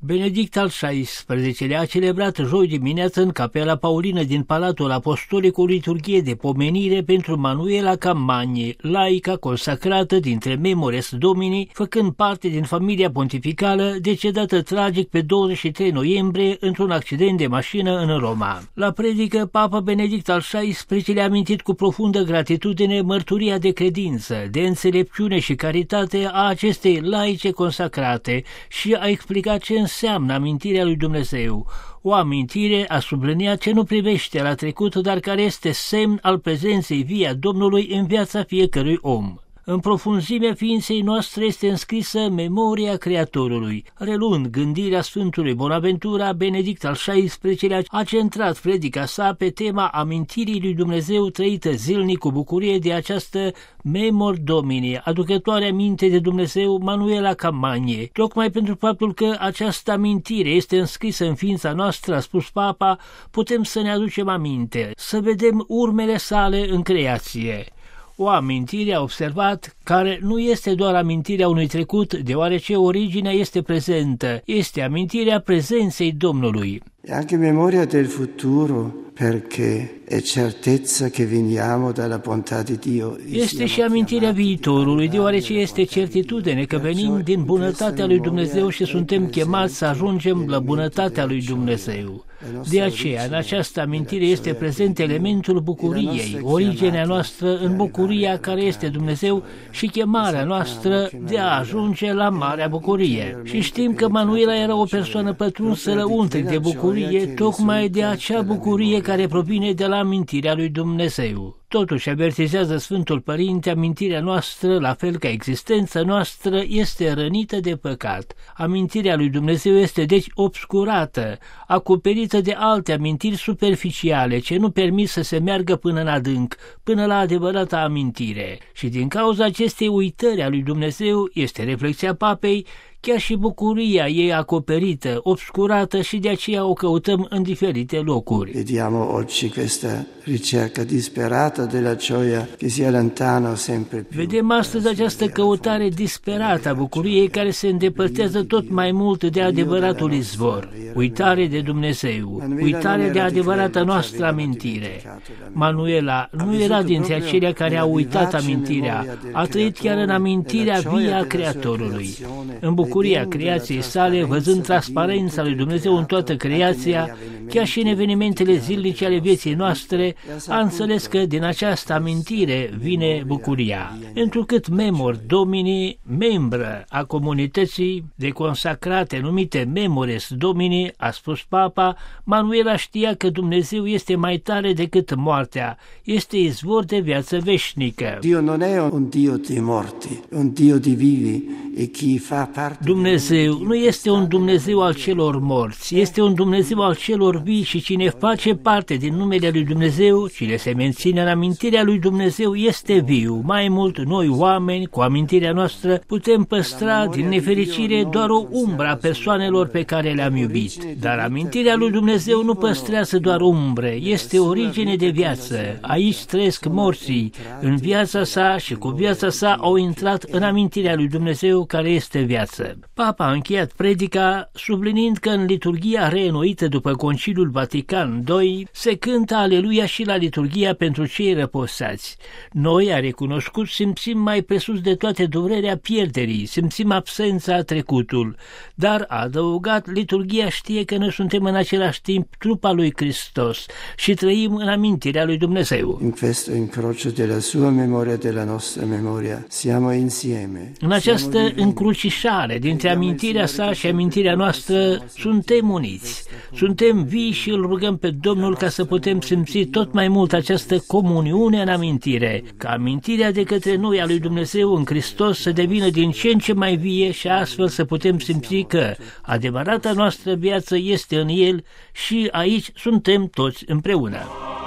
Benedict al XVI-lea a celebrat joi dimineață în Capela Paulină din Palatul Apostolic o liturghie de pomenire pentru Manuela Cammagni, laica consacrată dintre Memores Domini, făcând parte din familia pontificală decedată tragic pe 23 noiembrie într-un accident de mașină în Roma. La predică, Papa Benedict al XVI-lea a amintit cu profundă gratitudine mărturia de credință, de înțelepciune și caritate a acestei laice consacrate și a explicat ce înseamnă amintirea lui Dumnezeu. O amintire, a subliniat, ce nu privește la trecut, dar care este semn al prezenței vii a Domnului în viața fiecărui om. În profunzimea ființei noastre este înscrisă memoria Creatorului. Reluând gândirea Sfântului Bonaventura, Benedict al XVI-lea a centrat predica sa pe tema amintirii lui Dumnezeu trăită zilnic cu bucurie de această Memor Domini, aducătoare aminte de Dumnezeu, Manuela Cammagni. Tocmai pentru faptul că această amintire este înscrisă în ființa noastră, a spus Papa, putem să ne aducem aminte, să vedem urmele sale în creație. O amintire, a observat, care nu este doar amintirea unui trecut, deoarece originea este prezentă, este amintirea prezenței Domnului. E anche memoria del futuro, perché è certezza che veniamo dalla bontà di Dio. Este și amintirea viitorului, deoarece este certitudine că venim din bunătatea lui Dumnezeu și suntem chemați să ajungem la bunătatea lui Dumnezeu. De aceea, în această amintire este prezent elementul bucuriei, originea noastră în bucuria care este Dumnezeu și chemarea noastră de a ajunge la marea bucurie. Și știm că Manuela era o persoană pătrunsă lăuntric de bucurie, tocmai de acea bucurie care provine de la amintirea lui Dumnezeu. Totuși, avertizează Sfântul Părinte, amintirea noastră, la fel ca existența noastră, este rănită de păcat. Amintirea lui Dumnezeu este deci obscurată, acoperită de alte amintiri superficiale, ce nu permit să se meargă până în adânc, până la adevărata amintire. Și din cauza acestei uitări a lui Dumnezeu, este reflexia Papei, chiar și bucuria ei acoperită, obscurată, și de aceea o căutăm în diferite locuri. Vediamo oggi questa ricerca disperata della gioia che si allontana sempre più. Vedem astăzi această căutare disperată a bucuriei care se îndepărtează tot mai mult de adevăratul izvor. Uitare de Dumnezeu, uitare de adevărata noastră amintire. Manuela nu era dintre acelea care au uitat amintirea, a trăit chiar în amintirea vie a Creatorului. În bucuria creației sale, văzând transparența lui Dumnezeu în toată creația, chiar și în evenimentele zilnice ale vieții noastre, a înțeles că din această amintire vine bucuria. Întrucât Memor Domini, membră a comunității de consacrate numite Memores Domini, a spus Papa, Manuela știa că Dumnezeu este mai tare decât moartea, este izvor de viață veșnică. Dio non è un Dio di morti, un Dio di vivi e chi fa parte. Dumnezeu nu este un Dumnezeu al celor morți, este un Dumnezeu al celor vii și cine face parte din numele lui Dumnezeu, cine se menține în amintirea lui Dumnezeu, este viu. Mai mult, noi oameni, cu amintirea noastră, putem păstra din nefericire doar o umbră a persoanelor pe care le-am iubit. Dar amintirea lui Dumnezeu nu păstrează doar umbre, este origine de viață. Aici trăiesc morții, în viața sa și cu viața sa au intrat în amintirea lui Dumnezeu care este viață. Papa a încheiat predica subliniind că în liturghia reînnoită după Conciliul Vatican II se cântă Aleluia și la liturghia pentru cei răposați. Noi, a recunoscut, simțim mai presus de toate durerea pierderii, simțim absența trecutul, dar a adăugat, liturghia știe că noi suntem în același timp trupa lui Hristos și trăim în amintirea lui Dumnezeu. In questo incrocio della sua memoria e della nostra memoria siamo insieme. În această încrucișare dintre amintirea sa și amintirea noastră suntem uniți, suntem vii și îl rugăm pe Domnul ca să putem simți tot mai mult această comuniune în amintire, ca amintirea de către noi a lui Dumnezeu în Hristos să devină din ce în ce mai vie și astfel să putem simți că adevărata noastră viață este în El și aici suntem toți împreună.